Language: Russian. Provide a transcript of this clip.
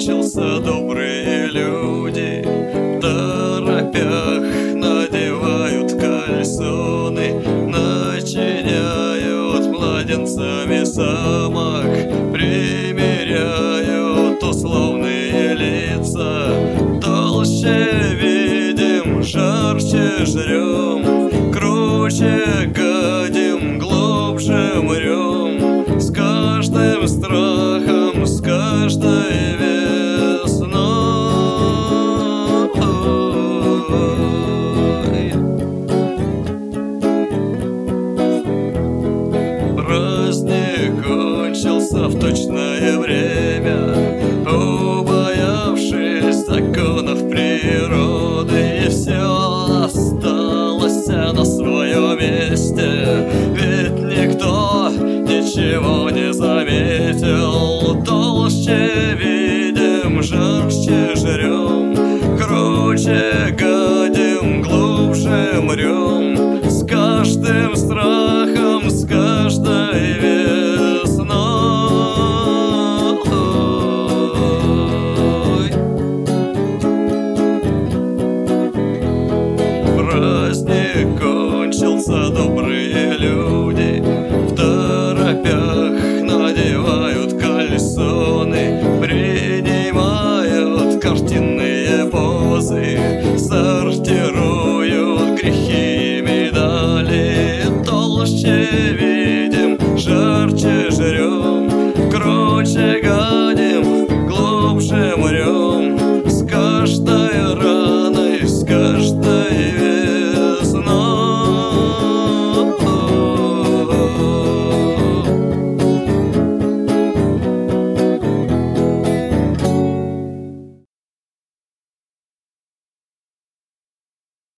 кончился, добрые люди в торопях надевают кальсоны, начиняют младенцами самок, примеряют условные лица. Толще видим, жарче жрем, круче гадим, глубже мрем. С каждым страхом, с каждой весной. Праздник кончился в точное время, убоявшись законов природы, и все осталось на своем месте. Ведь никто ничего не заметил. Толще видим, жарче жрем, круче гадим, глубже мрем.